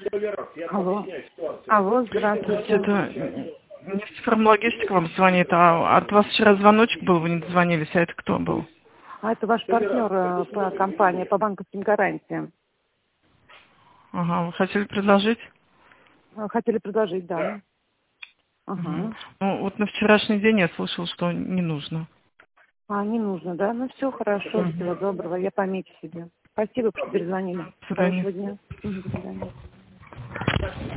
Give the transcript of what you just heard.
Алло. Алло, здравствуйте. Это нефтеформлогистика вам звонит, а от вас вчера звоночек был, вы не дозвонились, а это кто был? А это ваш партнер по компании, по банковским гарантиям. Ага, вы хотели предложить? Хотели предложить, да. Ага. Ну, вот на вчерашний день я слышала, что не нужно. Не нужно, да? Ну все, хорошо, всего доброго, я помечу себе. Спасибо, что перезвонили. До свидания. Хорошего дня. До свидания.